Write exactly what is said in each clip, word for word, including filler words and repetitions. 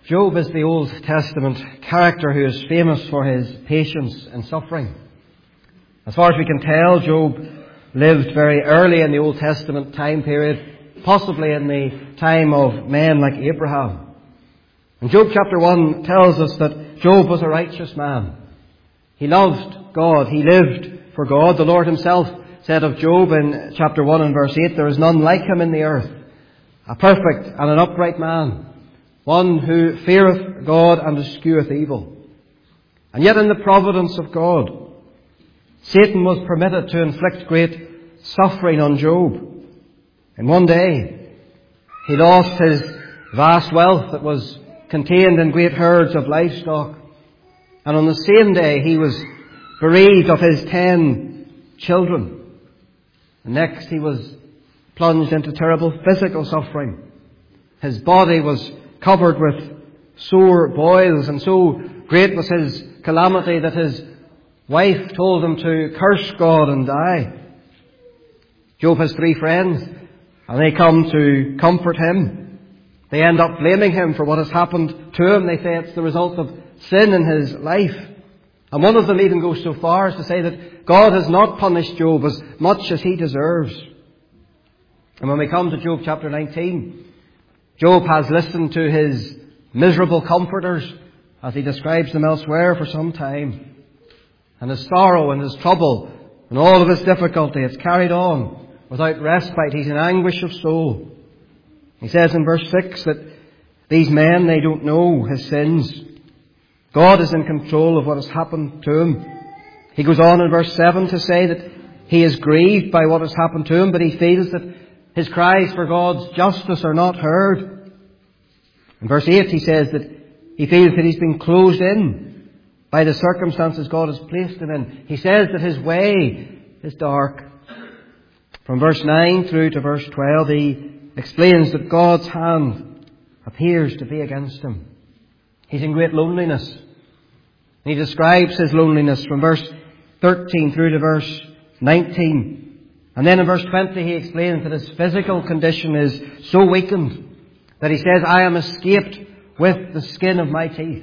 Job is the Old Testament character who is famous for his patience and suffering. As far as we can tell, Job lived very early in the Old Testament time period, possibly in the time of men like Abraham. And Job chapter one tells us that Job was a righteous man. He loved God. He lived for God. The Lord himself said of Job in chapter one and verse eight, "There is none like him in the earth, a perfect and an upright man, one who feareth God and escheweth evil." And yet in the providence of God, Satan was permitted to inflict great suffering on Job. And one day, he lost his vast wealth that was contained in great herds of livestock. And on the same day, he was bereaved of his ten children. And next, he was plunged into terrible physical suffering. His body was covered with sore boils, and so great was his calamity that his wife told him to curse God and die. Job has three friends, and they come to comfort him. They end up blaming him for what has happened to him. They say it's the result of sin in his life. And one of them even goes so far as to say that God has not punished Job as much as he deserves. And when we come to Job chapter nineteen, Job has listened to his miserable comforters, as he describes them elsewhere, for some time. And his sorrow and his trouble and all of his difficulty, it's carried on without respite. He's in anguish of soul. He says in verse six that these men, they don't know his sins. God is in control of what has happened to him. He goes on in verse seven to say that he is grieved by what has happened to him, but he feels that his cries for God's justice are not heard. In verse eight he says that he feels that he's been closed in by the circumstances God has placed him in. He says that his way is dark. From verse nine through to verse twelve, he explains that God's hand appears to be against him. He's in great loneliness. And he describes his loneliness from verse thirteen through to verse nineteen. And then in verse twenty he explains that his physical condition is so weakened that he says, "I am escaped with the skin of my teeth."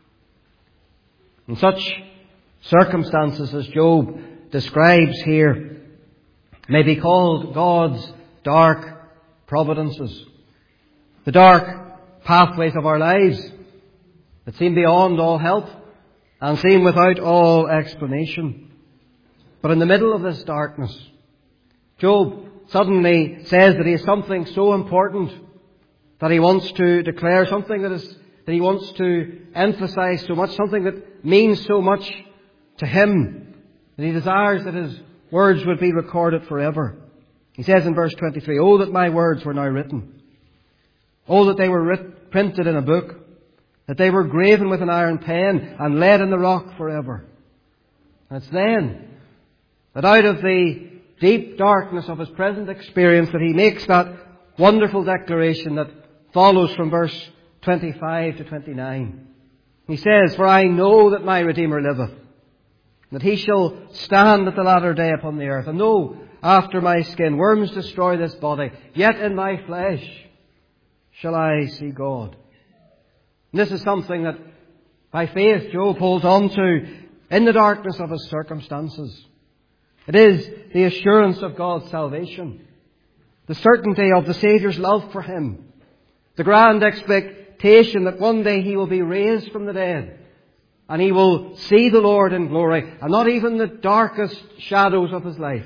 In such circumstances as Job describes here may be called God's dark providences. The dark pathways of our lives that seem beyond all help and seem without all explanation. But in the middle of this darkness, Job suddenly says that he has something so important that he wants to declare, something that is that he wants to emphasize so much, something that means so much to him, that he desires that his words would be recorded forever. He says in verse twenty-three, "Oh, that my words were now written. Oh, that they were writ- printed in a book, that they were graven with an iron pen and laid in the rock forever." And it's then that out of the deep darkness of his present experience that he makes that wonderful declaration that follows from verse twenty-five to twenty-nine. He says, "For I know that my Redeemer liveth, that he shall stand at the latter day upon the earth. And though after my skin worms destroy this body, yet in my flesh shall I see God." And this is something that by faith Job holds on to in the darkness of his circumstances. It is the assurance of God's salvation, the certainty of the Saviour's love for him, the grand expectation that one day he will be raised from the dead and he will see the Lord in glory, and not even the darkest shadows of his life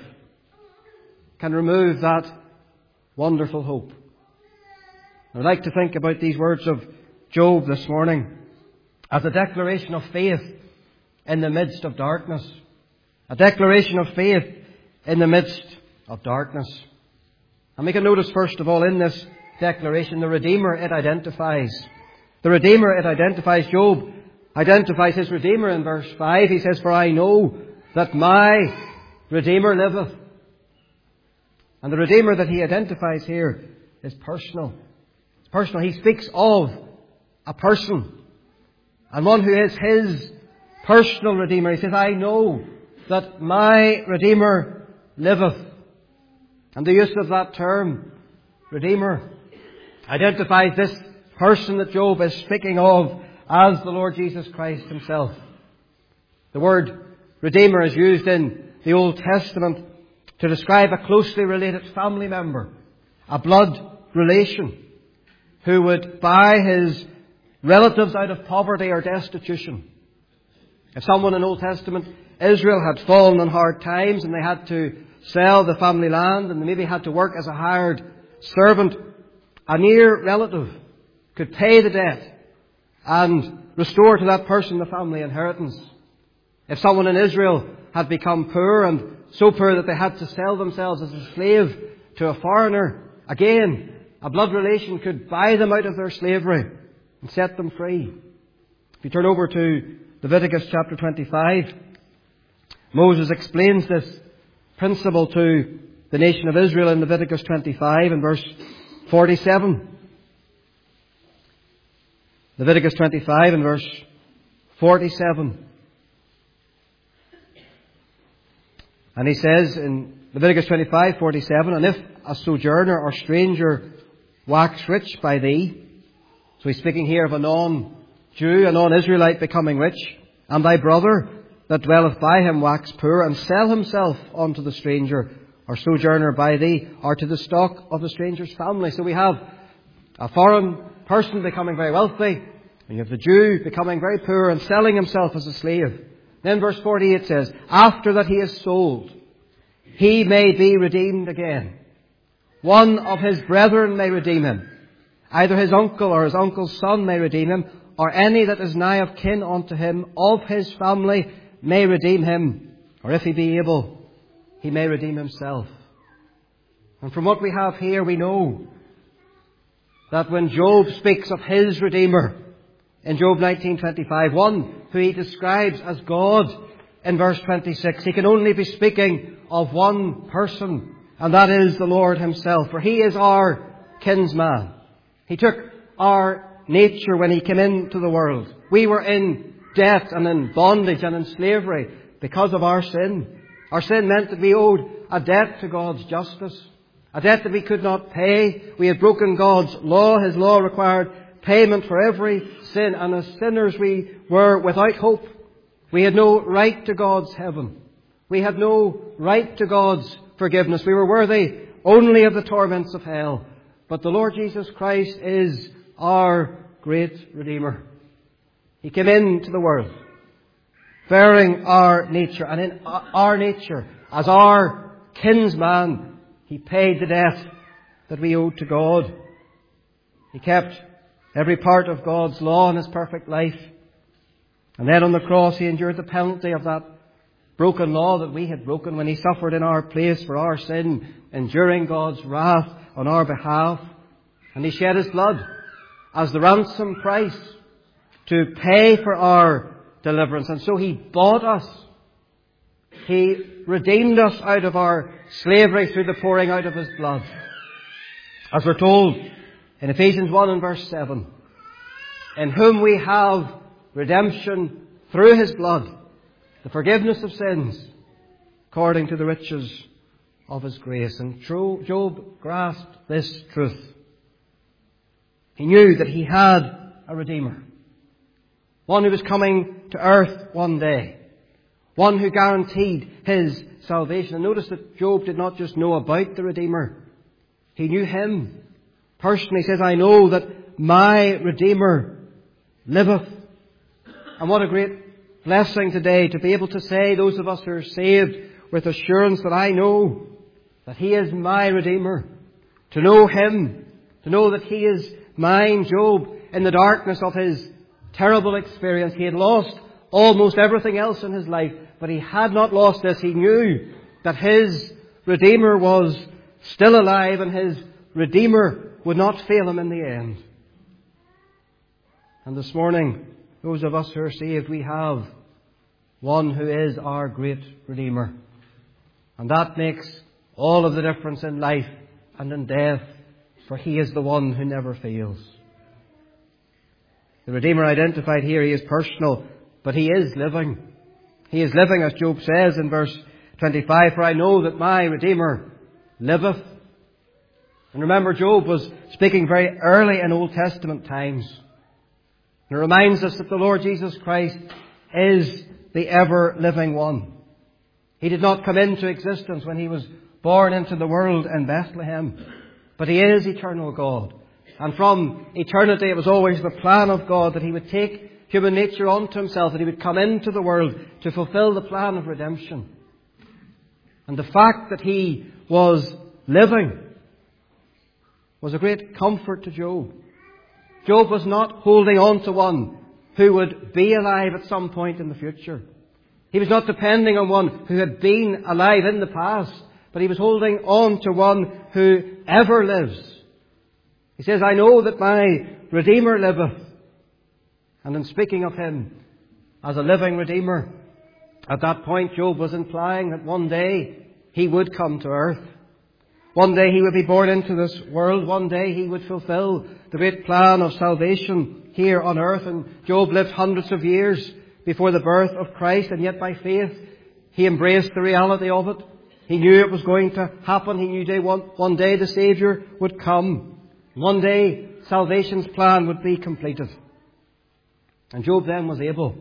can remove that wonderful hope. I'd like to think about these words of Job this morning as a declaration of faith in the midst of darkness. A declaration of faith in the midst of darkness. And we can notice first of all in this declaration the Redeemer it identifies. The Redeemer it identifies. Job identifies his Redeemer in verse five. He says, "For I know that my Redeemer liveth." And the Redeemer that he identifies here is personal. It's personal. He speaks of a person, and one who is his personal Redeemer. He says, "I know that my Redeemer liveth." And the use of that term, Redeemer, identifies this person that Job is speaking of as the Lord Jesus Christ himself. The word Redeemer is used in the Old Testament to describe a closely related family member, a blood relation, who would buy his relatives out of poverty or destitution. If someone in Old Testament Israel had fallen on hard times and they had to sell the family land and they maybe had to work as a hired servant, a near relative could pay the debt and restore to that person the family inheritance. If someone in Israel had become poor, and so poor that they had to sell themselves as a slave to a foreigner, again, a blood relation could buy them out of their slavery and set them free. If you turn over to Leviticus chapter twenty-five, Moses explains this principle to the nation of Israel in Leviticus twenty-five and verse forty-seven. Leviticus twenty-five and verse forty-seven. And he says in Leviticus twenty-five forty-seven, "And if a sojourner or stranger wax rich by thee," so he's speaking here of a non-Jew, a non-Israelite becoming rich, "and thy brother that dwelleth by him wax poor, and sell himself unto the stranger or sojourner by thee, or to the stock of the stranger's family." So we have a foreign person becoming very wealthy, and you have the Jew becoming very poor and selling himself as a slave. Then verse forty-eight says, "After that he is sold, he may be redeemed again. One of his brethren may redeem him. Either his uncle or his uncle's son may redeem him, or any that is nigh of kin unto him of his family may redeem him. Or if he be able, he may redeem himself." And from what we have here, we know that when Job speaks of his Redeemer in Job nineteen twenty-five, one who he describes as God in verse twenty-six, he can only be speaking of one person, and that is the Lord himself. For he is our kinsman. He took our nature when he came into the world. We were in debt and in bondage and in slavery because of our sin. Our sin meant that we owed a debt to God's justice, a debt that we could not pay. We had broken God's law. His law required payment for every sin, and as sinners we were without hope. We had no right to God's heaven. We had no right to God's forgiveness. We were worthy only of the torments of hell. But the Lord Jesus Christ is our great Redeemer. He came into the world bearing our nature, and in our nature, as our kinsman, he paid the debt that we owed to God. He kept every part of God's law in his perfect life. And then on the cross he endured the penalty of that broken law that we had broken when he suffered in our place for our sin, enduring God's wrath on our behalf. And he shed his blood as the ransom price to pay for our deliverance. And so he bought us. He redeemed us out of our slavery through the pouring out of his blood. As we're told in Ephesians one and verse seven, "In whom we have redemption through his blood, the forgiveness of sins, according to the riches of his grace." And Job grasped this truth. He knew that he had a Redeemer, one who was coming to earth one day, one who guaranteed his salvation. And notice that Job did not just know about the Redeemer, he knew him personally. He says, "I know that my Redeemer liveth." And what a great blessing today to be able to say, those of us who are saved, with assurance that I know that he is my Redeemer. To know him, to know that he is mine. Job, in the darkness of his terrible experience, he had lost almost everything else in his life, but he had not lost this. He knew that his Redeemer was still alive, and his Redeemer would not fail him in the end. And this morning, those of us who are saved, we have one who is our great Redeemer. And that makes all of the difference in life and in death, for he is the one who never fails. The Redeemer identified here, he is personal, but he is living. He is living, as Job says in verse twenty-five, "For I know that my Redeemer liveth." And remember, Job was speaking very early in Old Testament times. And it reminds us that the Lord Jesus Christ is the ever-living one. He did not come into existence when He was born into the world in Bethlehem, but He is eternal God. And from eternity it was always the plan of God that He would take human nature onto Himself, that He would come into the world to fulfill the plan of redemption. And the fact that He was living was a great comfort to Job. Job was not holding on to one who would be alive at some point in the future. He was not depending on one who had been alive in the past, but he was holding on to one who ever lives. He says, I know that my Redeemer liveth. And in speaking of Him as a living Redeemer, at that point Job was implying that one day He would come to earth. One day He would be born into this world. One day He would fulfill the great plan of salvation here on earth. And Job lived hundreds of years before the birth of Christ, and yet by faith he embraced the reality of it. He knew it was going to happen. He knew day one, one day the Saviour would come. One day salvation's plan would be completed. And Job then was able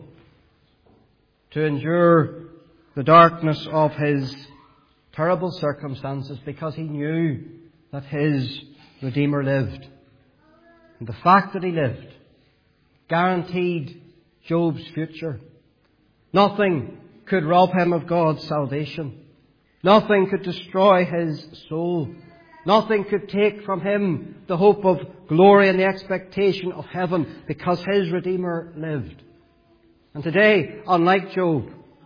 to endure the darkness of his terrible circumstances because he knew that his Redeemer lived. And the fact that He lived guaranteed Job's future. Nothing could rob him of God's salvation. Nothing could destroy his soul. Nothing could take from him the hope of glory and the expectation of heaven because his Redeemer lived. And today, unlike Job,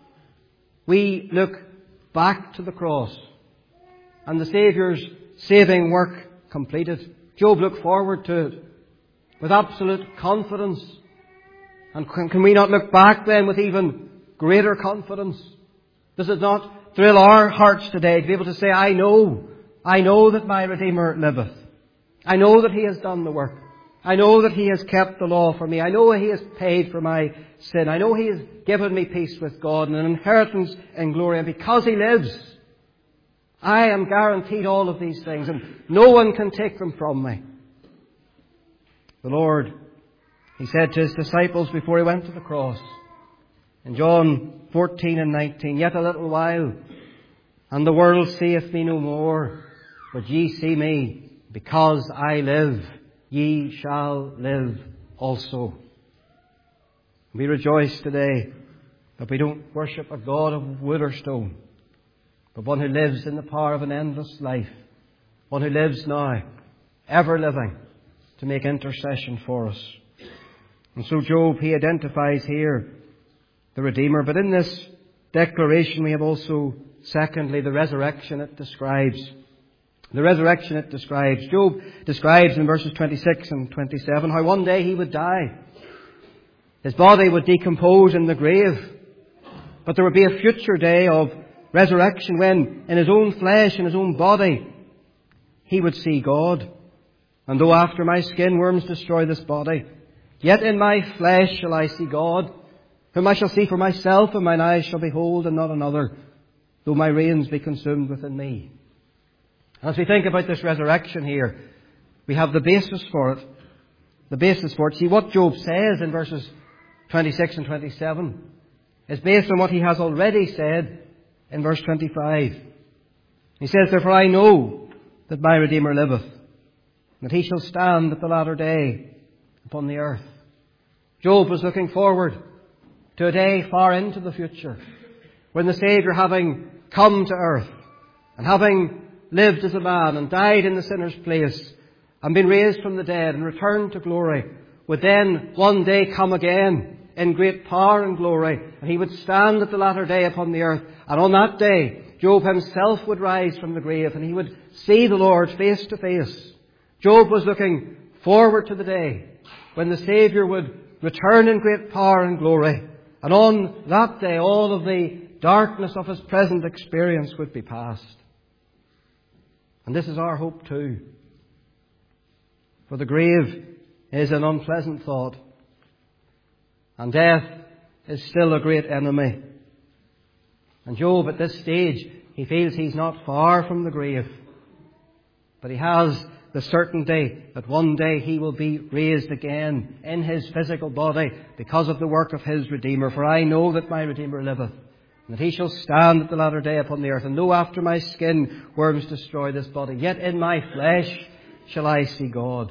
we look back to the cross and the Saviour's saving work completed. Job looked forward to it with absolute confidence. And can, can we not look back then with even greater confidence? Does it not thrill our hearts today to be able to say, I know, I know that my Redeemer liveth. I know that He has done the work. I know that He has kept the law for me. I know He has paid for my sin. I know He has given me peace with God and an inheritance in glory. And because He lives, I am guaranteed all of these things, and no one can take them from me. The Lord, He said to His disciples before He went to the cross, in John fourteen and nineteen, Yet a little while, and the world seeth me no more, but ye see me, because I live, ye shall live also. We rejoice today that we don't worship a God of wood or stone, but one who lives in the power of an endless life, one who lives now, ever living, to make intercession for us. And so Job, he identifies here the Redeemer. But in this declaration we have also, secondly, the resurrection it describes. The resurrection it describes. Job describes in verses twenty-six and twenty-seven how one day he would die. His body would decompose in the grave. But there would be a future day of resurrection when, in his own flesh, in his own body, he would see God. And though after my skin worms destroy this body, yet in my flesh shall I see God, whom I shall see for myself, and mine eyes shall behold, and not another, though my reins be consumed within me. As we think about this resurrection here, we have the basis for it. The basis for it. See, what Job says in verses twenty-six and twenty-seven is based on what he has already said in verse twenty-five. He says, Therefore I know that my Redeemer liveth, that He shall stand at the latter day upon the earth. Job was looking forward to a day far into the future when the Saviour, having come to earth and having lived as a man and died in the sinner's place and been raised from the dead and returned to glory, would then one day come again in great power and glory, and He would stand at the latter day upon the earth. And on that day, Job himself would rise from the grave and he would see the Lord face to face. Job was looking forward to the day when the Saviour would return in great power and glory. And on that day, all of the darkness of his present experience would be past. And this is our hope too. For the grave is an unpleasant thought, and death is still a great enemy. And Job, at this stage, he feels he's not far from the grave, but he has the certainty that one day he will be raised again in his physical body because of the work of his Redeemer. For I know that my Redeemer liveth, and that he shall stand at the latter day upon the earth. And though after my skin worms destroy this body, yet in my flesh shall I see God.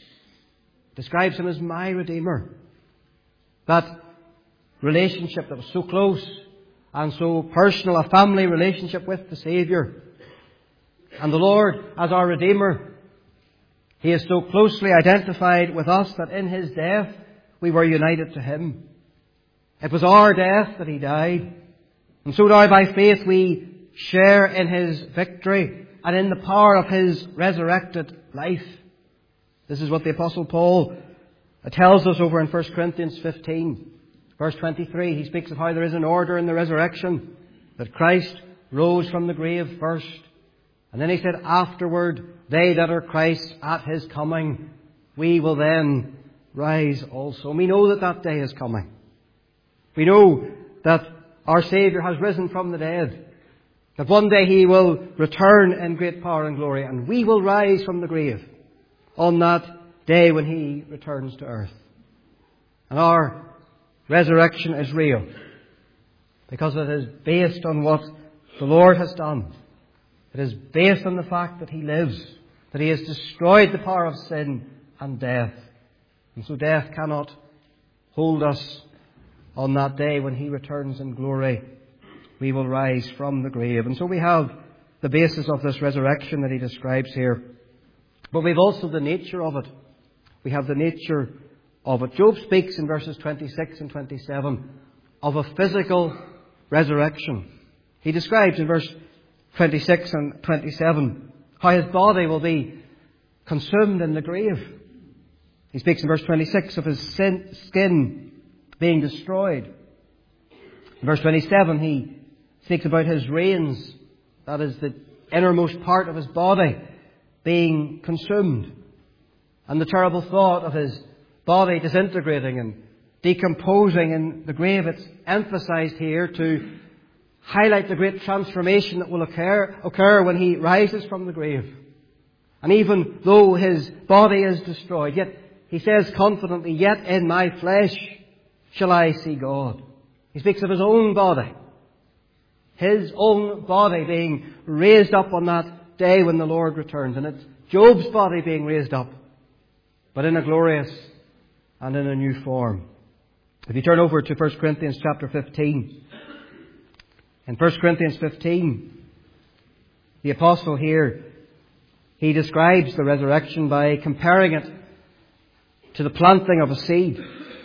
Describes him as my Redeemer. That relationship that was so close and so personal, a family relationship with the Saviour. And the Lord as our Redeemer, he is so closely identified with us that in his death we were united to him. It was our death that he died. And so now by faith we share in his victory and in the power of his resurrected life. This is what the Apostle Paul tells us over in First Corinthians fifteen. Verse twenty-three, he speaks of how there is an order in the resurrection, that Christ rose from the grave first. And then he said, afterward, they that are Christ at his coming, we will then rise also. And we know that that day is coming. We know that our Saviour has risen from the dead, that one day he will return in great power and glory, and we will rise from the grave on that day when he returns to earth. And our resurrection is real because it is based on what the Lord has done. It is based on the fact that he lives, that he has destroyed the power of sin and death. And so death cannot hold us on that day when he returns in glory. We will rise from the grave. And so we have the basis of this resurrection that he describes here. But we've also the nature of it. We have the nature of it. Job speaks in verses twenty-six and twenty-seven of a physical resurrection. He describes in verse twenty-six and twenty-seven how his body will be consumed in the grave. He speaks in verse twenty-six of his sin, skin being destroyed. In verse twenty-seven he speaks about his reins, that is the innermost part of his body, being consumed. And the terrible thought of his body disintegrating and decomposing in the grave, it's emphasized here to highlight the great transformation that will occur, occur when he rises from the grave. And even though his body is destroyed, yet he says confidently, yet in my flesh shall I see God. He speaks of his own body. His own body being raised up on that day when the Lord returns. And it's Job's body being raised up, but in a glorious and in a new form. If you turn over to First Corinthians chapter fifteen. In First Corinthians fifteen, the apostle here, he describes the resurrection by comparing it to the planting of a seed.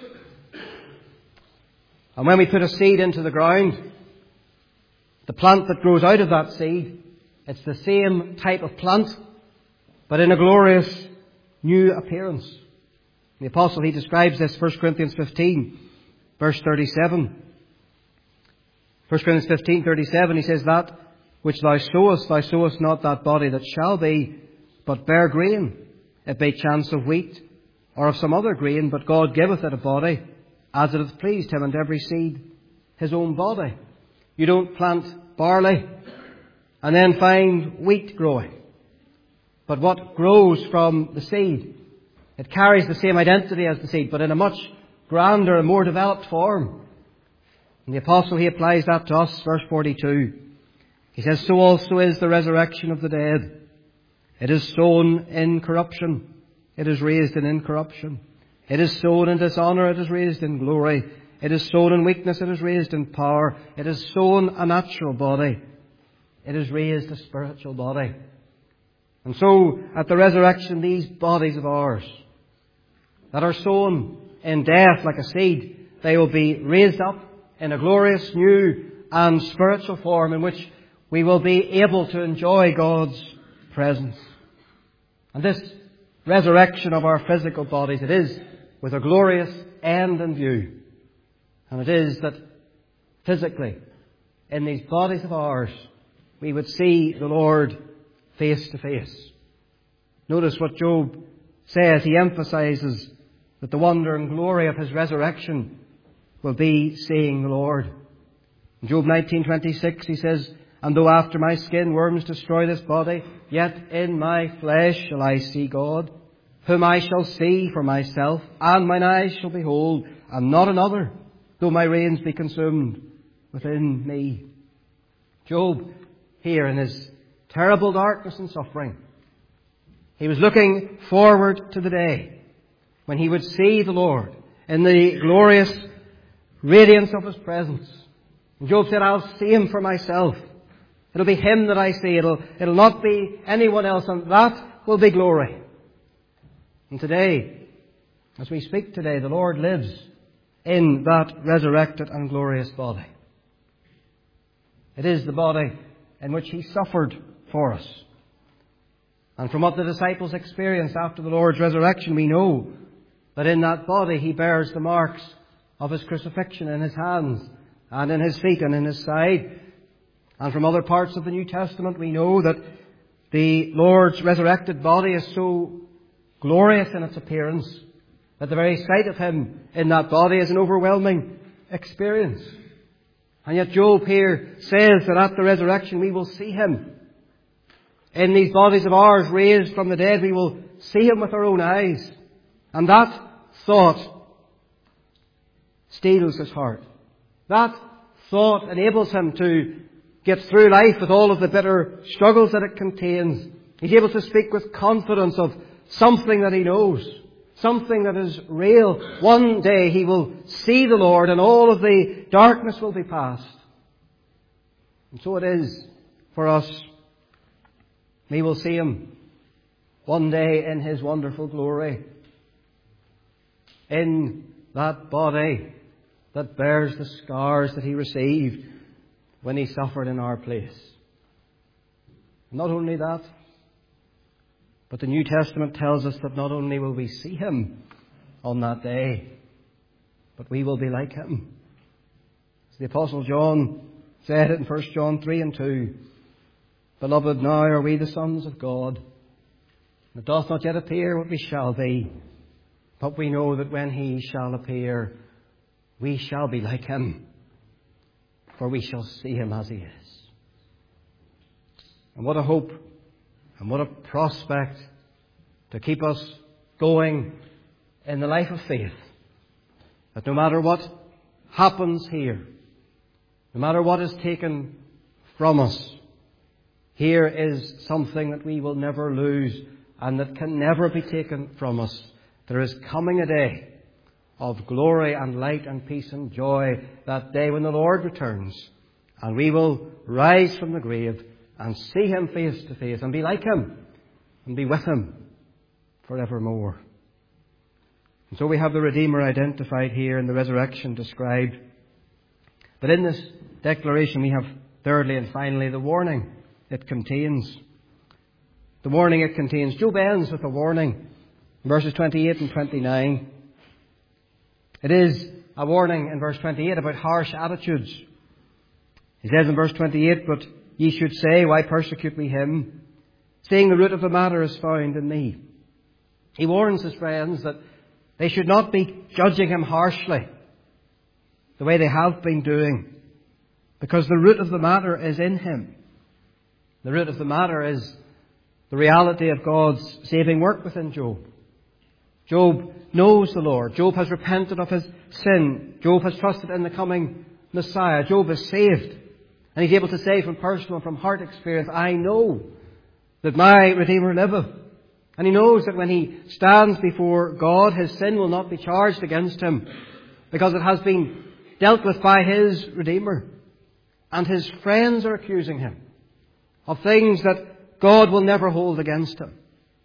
And when we put a seed into the ground, the plant that grows out of that seed, it's the same type of plant, but in a glorious new appearance. The apostle, he describes this, First Corinthians fifteen, verse thirty-seven. First Corinthians fifteen, thirty-seven, he says, that which thou sowest, thou sowest not that body that shall be, but bare grain, it be chance of wheat, or of some other grain, but God giveth it a body, as it hath pleased him, and every seed his own body. You don't plant barley and then find wheat growing. But what grows from the seed, it carries the same identity as the seed, but in a much grander and more developed form. And the apostle, he applies that to us, verse forty-two. He says, so also is the resurrection of the dead. It is sown in corruption, it is raised in incorruption. It is sown in dishonour, it is raised in glory. It is sown in weakness, it is raised in power. It is sown a natural body, it is raised a spiritual body. And so, at the resurrection, these bodies of ours that are sown in death like a seed, they will be raised up in a glorious new and spiritual form in which we will be able to enjoy God's presence. And this resurrection of our physical bodies, it is with a glorious end in view. And it is that physically, in these bodies of ours, we would see the Lord face to face. Notice what Job says. He emphasizes that the wonder and glory of his resurrection will be seeing the Lord. In Job nineteen twenty-six, he says, And though after my skin worms destroy this body, yet in my flesh shall I see God, whom I shall see for myself, and mine eyes shall behold, and not another, though my reins be consumed within me. Job, here in his terrible darkness and suffering, he was looking forward to the day when he would see the Lord in the glorious radiance of His presence. And Job said, I'll see Him for myself. It'll be Him that I see. It'll, it'll not be anyone else, and that will be glory. And today, as we speak today, the Lord lives in that resurrected and glorious body. It is the body in which He suffered for us. And from what the disciples experienced after the Lord's resurrection, we know that in that body He bears the marks of His crucifixion in His hands and in His feet and in His side. And from other parts of the New Testament, we know that the Lord's resurrected body is so glorious in its appearance that the very sight of Him in that body is an overwhelming experience. And yet Job here says that at the resurrection we will see Him. In these bodies of ours raised from the dead, we will see Him with our own eyes. And that thought steels his heart. That thought enables him to get through life with all of the bitter struggles that it contains. He's able to speak with confidence of something that he knows, something that is real. One day he will see the Lord and all of the darkness will be past. And so it is for us. We will see Him one day in His wonderful glory, in that body that bears the scars that He received when He suffered in our place. Not only that, but the New Testament tells us that not only will we see Him on that day, but we will be like Him. As the Apostle John said it in First John three and two, Beloved, now are we the sons of God. It doth not yet appear what we shall be, but we know that when He shall appear, we shall be like Him, for we shall see Him as He is. And what a hope and what a prospect to keep us going in the life of faith, that no matter what happens here, no matter what is taken from us, here is something that we will never lose and that can never be taken from us. There is coming a day of glory and light and peace and joy, that day when the Lord returns, and we will rise from the grave and see Him face to face and be like Him and be with Him forevermore. And so we have the Redeemer identified here and the resurrection described. But in this declaration we have thirdly and finally the warning it contains. The warning it contains. Job ends with a warning in verses twenty-eight and twenty-nine. It is a warning in verse twenty-eight about harsh attitudes. He says in verse twenty-eight, But ye should say, Why persecute we him? Seeing the root of the matter is found in me. He warns his friends that they should not be judging him harshly the way they have been doing, because the root of the matter is in him. The root of the matter is the reality of God's saving work within Job. Job knows the Lord. Job has repented of his sin. Job has trusted in the coming Messiah. Job is saved. And he's able to say from personal and from heart experience, I know that my Redeemer liveth. And he knows that when he stands before God, his sin will not be charged against him, because it has been dealt with by his Redeemer. And his friends are accusing him of things that God will never hold against him.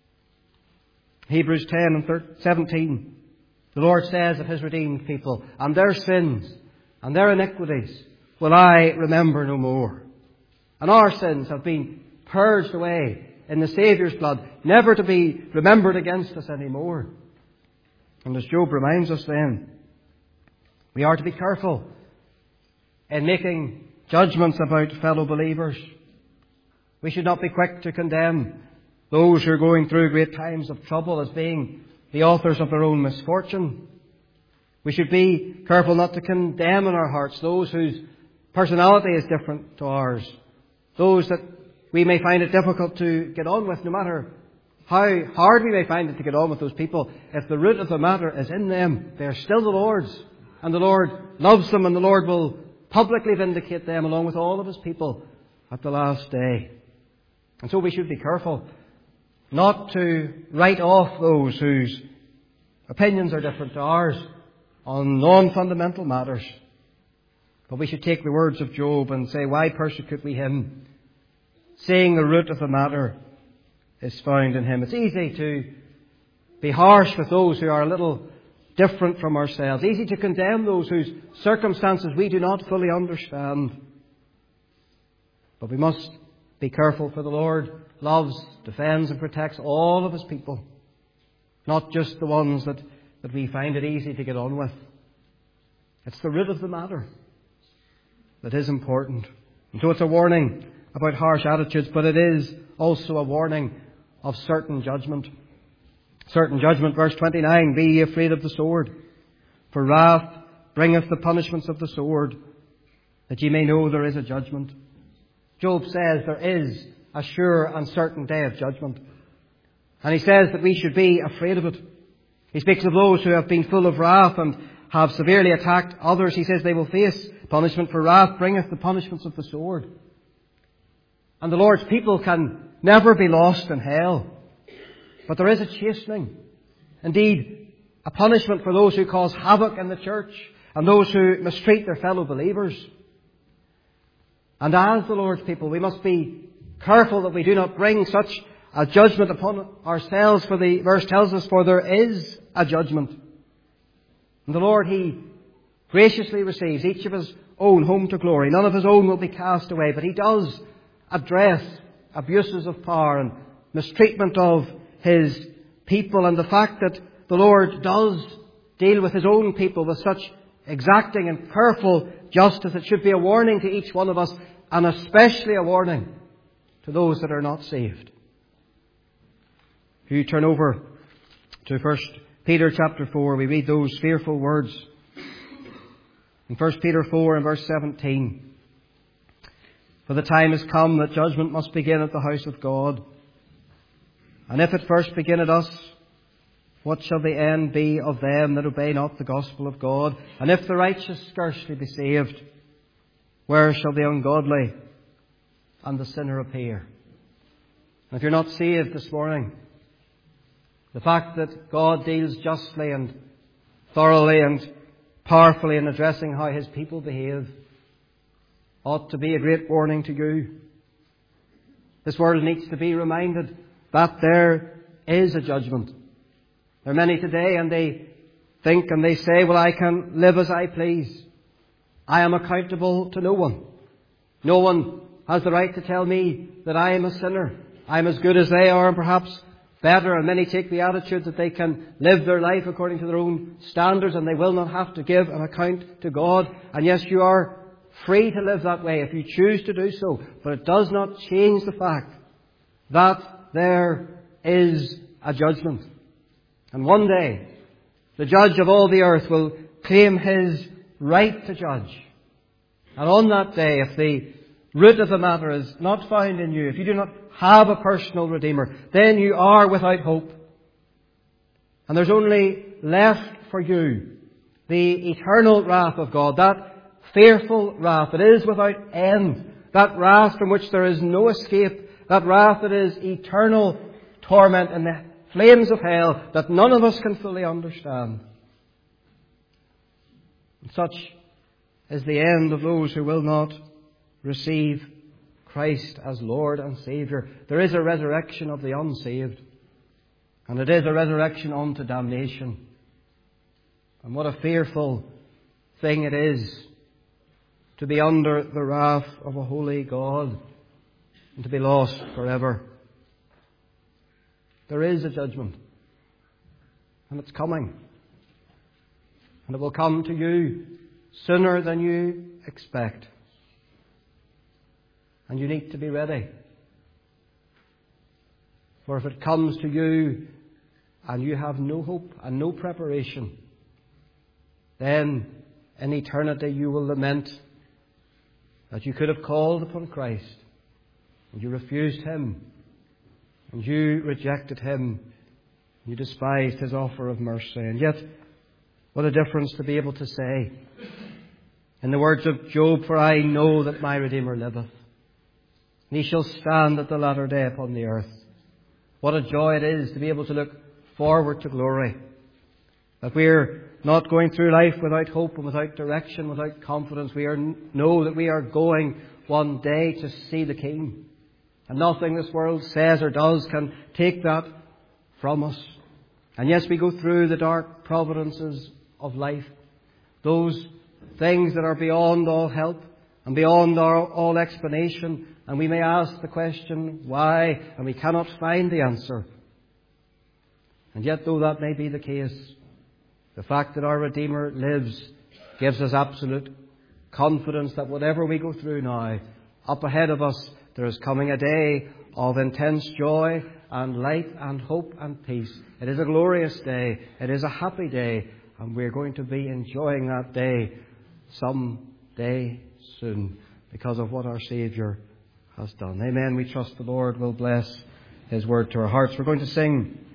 Hebrews ten and seventeen, the Lord says of His redeemed people, And their sins and their iniquities will I remember no more. And our sins have been purged away in the Saviour's blood, never to be remembered against us anymore. And as Job reminds us then, we are to be careful in making judgments about fellow believers. We should not be quick to condemn those who are going through great times of trouble as being the authors of their own misfortune. We should be careful not to condemn in our hearts those whose personality is different to ours, those that we may find it difficult to get on with, no matter how hard we may find it to get on with those people, if the root of the matter is in them, they are still the Lord's, and the Lord loves them, and the Lord will publicly vindicate them along with all of His people at the last day. And so we should be careful not to write off those whose opinions are different to ours on non-fundamental matters. But we should take the words of Job and say, why persecute we him, seeing the root of the matter is found in him? It's easy to be harsh with those who are a little different from ourselves. Easy to condemn those whose circumstances we do not fully understand. But we must be careful, for the Lord loves, defends and protects all of His people, not just the ones that, that we find it easy to get on with. It's the root of the matter that is important. And so it's a warning about harsh attitudes, but it is also a warning of certain judgment. Certain judgment, verse twenty-nine, be ye afraid of the sword, for wrath bringeth the punishments of the sword, that ye may know there is a judgment. Job says there is a sure and certain day of judgment. And he says that we should be afraid of it. He speaks of those who have been full of wrath and have severely attacked others. He says they will face punishment, for wrath bringeth the punishments of the sword. And the Lord's people can never be lost in hell. But there is a chastening. Indeed, a punishment for those who cause havoc in the church and those who mistreat their fellow believers. And as the Lord's people, we must be careful that we do not bring such a judgment upon ourselves, for the verse tells us, for there is a judgment. And the Lord, He graciously receives each of His own home to glory. None of His own will be cast away, but He does address abuses of power and mistreatment of His people. And the fact that the Lord does deal with His own people with such exacting and careful justice, it should be a warning to each one of us, and especially a warning to those that are not saved. If you turn over to First Peter chapter four, we read those fearful words in First Peter four and verse seventeen. For the time is come that judgment must begin at the house of God. And if it first begin at us, what shall the end be of them that obey not the gospel of God? And if the righteous scarcely be saved, where shall the ungodly and the sinner appear? And if you're not saved this morning, the fact that God deals justly and thoroughly and powerfully in addressing how His people behave ought to be a great warning to you. This world needs to be reminded that there is a judgment. There are many today, and they think and they say, well, I can live as I please. I am accountable to no one. No one has the right to tell me that I am a sinner. I am as good as they are, and perhaps better. And many take the attitude that they can live their life according to their own standards, and they will not have to give an account to God. And yes, you are free to live that way if you choose to do so. But it does not change the fact that there is a judgment. And one day, the judge of all the earth will claim his right to judge. And on that day, if the root of the matter is not found in you, if you do not have a personal Redeemer, then you are without hope. And there's only left for you the eternal wrath of God, that fearful wrath that is without end, that wrath from which there is no escape, that wrath that is eternal torment in the flames of hell that none of us can fully understand. And such is the end of those who will not receive Christ as Lord and Saviour. There is a resurrection of the unsaved, and it is a resurrection unto damnation. And what a fearful thing it is to be under the wrath of a holy God and to be lost forever. There is a judgment, and it's coming, and it will come to you sooner than you expect. And you need to be ready. For if it comes to you and you have no hope and no preparation, then in eternity you will lament that you could have called upon Christ and you refused Him, and you rejected Him, you despised His offer of mercy. And yet, what a difference to be able to say, in the words of Job, "For I know that my Redeemer liveth, and He shall stand at the latter day upon the earth." What a joy it is to be able to look forward to glory. That we're not going through life without hope and without direction, without confidence. We are, know that we are going one day to see the King. And nothing this world says or does can take that from us. And yes, we go through the dark providences of life. Those things that are beyond all help and beyond our, all explanation. And we may ask the question, why? And we cannot find the answer. And yet, though that may be the case, the fact that our Redeemer lives gives us absolute confidence that whatever we go through now, up ahead of us, there is coming a day of intense joy and light and hope and peace. It is a glorious day. It is a happy day. And we're going to be enjoying that day some day soon because of what our Saviour has done. Amen. We trust the Lord will bless His word to our hearts. We're going to sing